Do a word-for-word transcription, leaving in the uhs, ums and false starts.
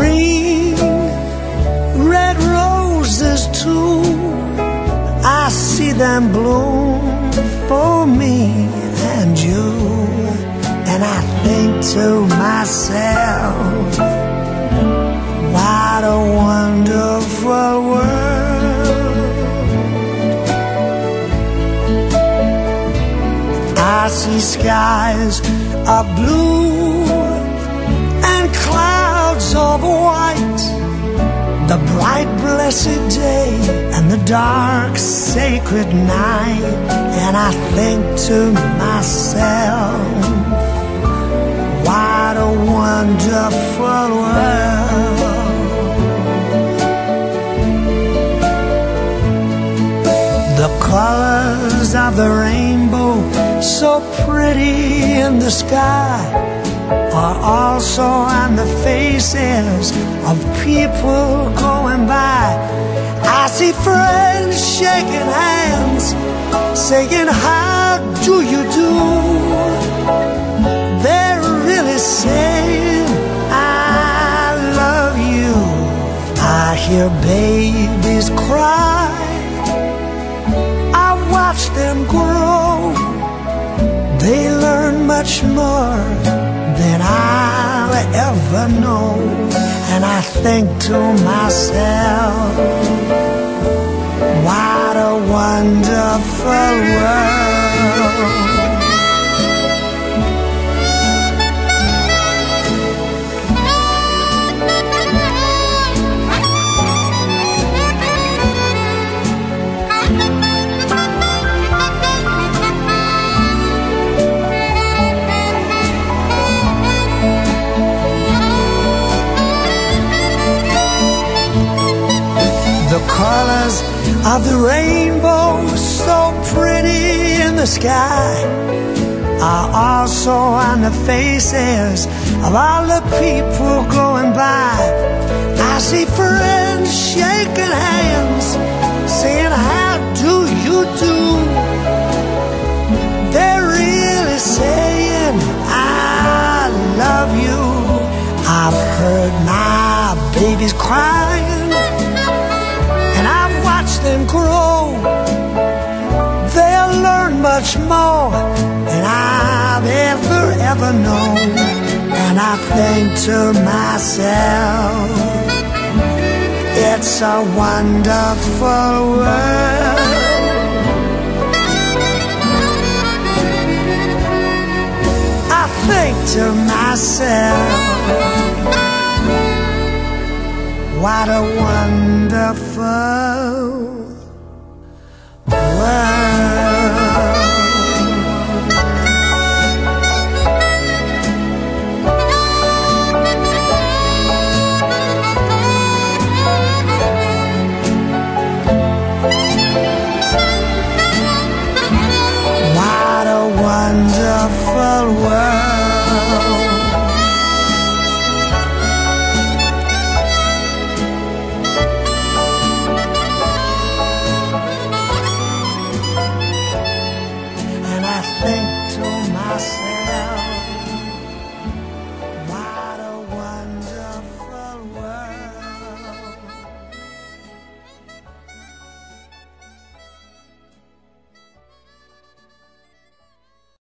Spring, red roses too, I see them bloom for me and you. And I think to myself, what a wonderful world. I see skies of blue and clouds of white, the bright blessed day and the dark sacred night. And I think to myself, what a wonderful world. The colors of the rainbow, so pretty in the sky, are also on the faces of people going by. I see friends shaking hands, saying, how do you do? They're really saying, I love you. I hear babies cry, I watch them grow. They learn much more than I'll ever know. And I think to myself, what a wonderful world. The colors of the rainbow, so pretty in the sky, are also on the faces of all the people going by. I see friends shaking hands, saying, how do you do? They're really saying, I love you. I've heard my babies crying, and I've watched them grow. They'll learn much more than I've ever, ever known. And I think to myself, it's a wonderful world. I think to myself, what a wonderful